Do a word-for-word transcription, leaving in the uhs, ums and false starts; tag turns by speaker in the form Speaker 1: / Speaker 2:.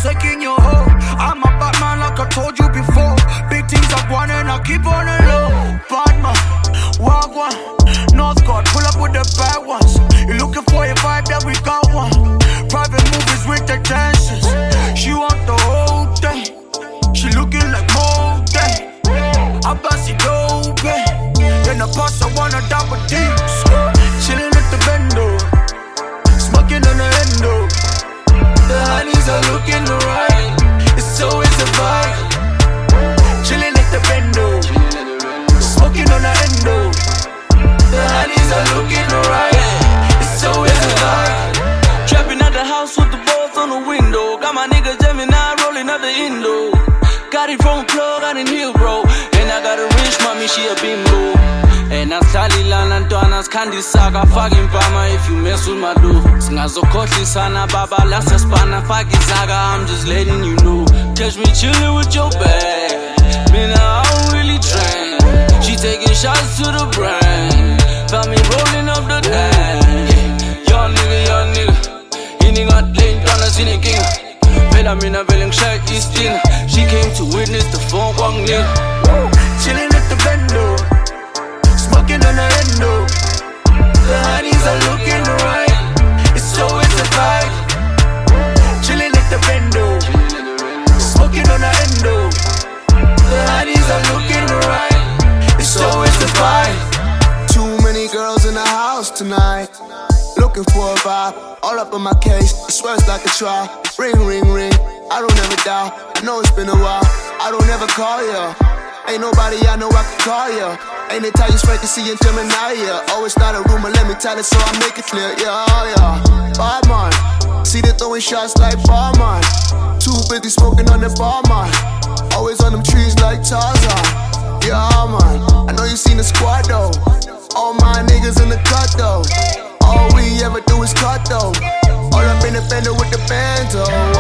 Speaker 1: taking your hoe. I'm a bad man like I told you before. Big things I want and I keep on the low. Bad man, wild one. North God, pull up with the bad ones. You looking for a vibe, that we got one. Private movies with the dances. She want the whole thing. She looking like more day. I bust it open. Then the boss I wanna double deeps. Chillin' at the bendo, smoking on the endo. The honeys are looking right. It's always a vibe. Chillin' at the bendo, smoking on the endo. The honeys are looking right. It's always a vibe.
Speaker 2: Trapping at the house with the balls on the window. Got my nigga Gemini rolling up the Indo. Got it from a plug out in Hill, bro. And I got a rich mommy, she a bimbo. And I salila nantwana skandi saka fucking bama if you mess with my dude. Singazokhohli sana baba lasa spana fucking saga, I'm just letting you know. Catch me chillin' with your bag. Man, I don't really drink. She taking shots to the brain. Found me rolling up the dance. Young nigga, young nigga. Ini got lane, tryna see the king. Vela mina veling shag Eastin. She came to witness the phone wang nigga.
Speaker 1: Chillin' at the bendo, smoking on the endo. The honeys are looking right. It's always a vibe. Chillin' at the bendo, smoking on the endo. The honeys are looking right. It's always a vibe.
Speaker 3: Too many girls in the house tonight. Looking for a vibe, all up on my case. I swear it's like a try. Ring, ring, ring. I don't ever doubt. I know it's been a while. I don't ever call ya. Ain't nobody I know I can call ya. Ain't it you straight to see in Gemini, yeah. Always not a rumor, let me tell it so I make it clear, yeah, yeah. Barman, see they throwing shots like barman. Too busy smoking on the barman. Always on them trees like Tarzan. Yeah, man, I know you seen the squad though. All my niggas in the cut though. All we ever do is cut though. All up in the bender with the bando.